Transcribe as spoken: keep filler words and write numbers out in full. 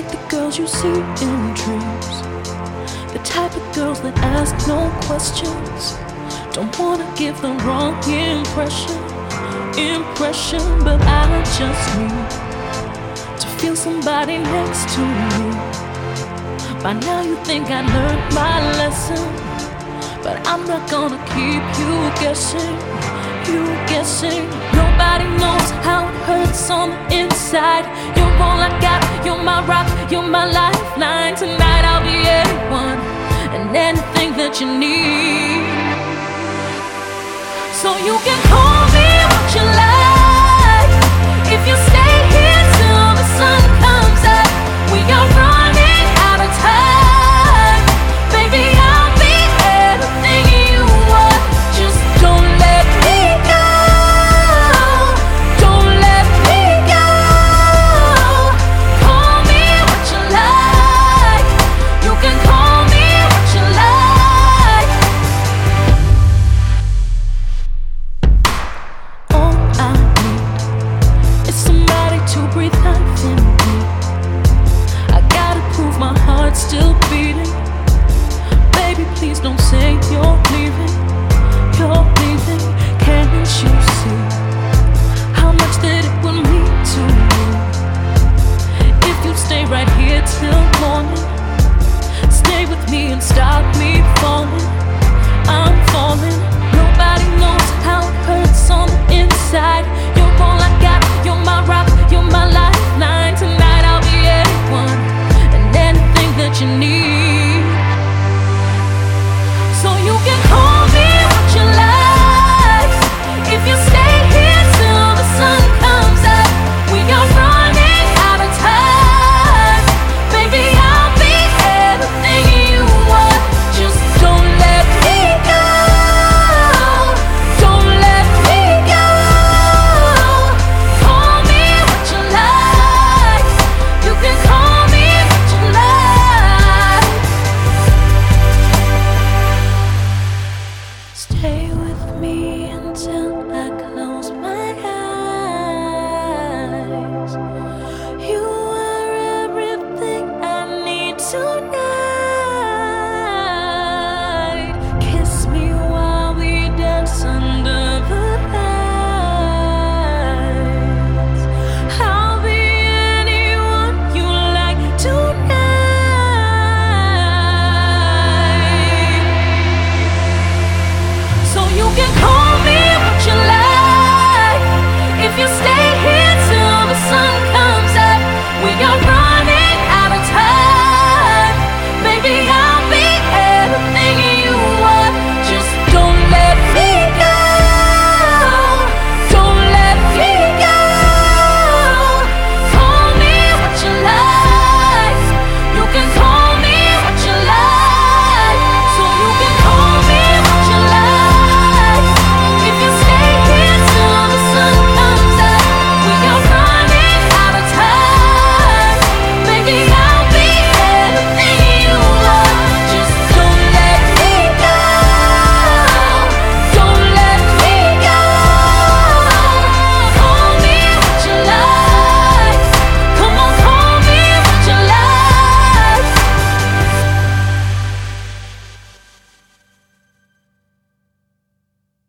like the girls you see in dreams, the type of girls that ask no questions, don't wanna give the wrong impression, impression. But I just need to feel somebody next to me. By now you think I learned my lesson, but I'm not gonna keep you guessing, you guessing. Nobody knows how it hurts on the inside. You're all I got, you're my rock, you're my lifeline. Tonight I'll be anyone and anything that you need. So you can call me what you like. If you stay here till the sun comes up, we are running out of time. Baby, I'll be anything you want. Just don't let me go. Don't let me go. Call me what you like. You can call me what you like. All I need is somebody to breathe life in me. I gotta prove my heart's still beating. Baby, please don't say you're leaving, you're leaving. Can't you see how much that it would mean to me if you stay right here till morning? Stay with me and stop me falling. I'm falling. Nobody knows how it hurts on the inside. You're all I got, you're my rock, you're my life.